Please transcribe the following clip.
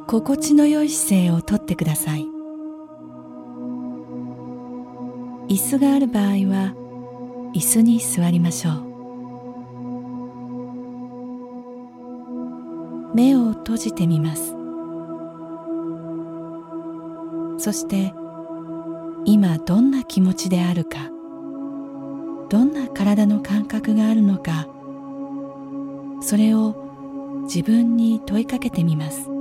心地の良い姿勢をとってください。椅子がある場合は椅子に座りましょう。目を閉じてみます。そして今どんな気持ちであるか、どんな体の感覚があるのか、それを自分に問いかけてみます。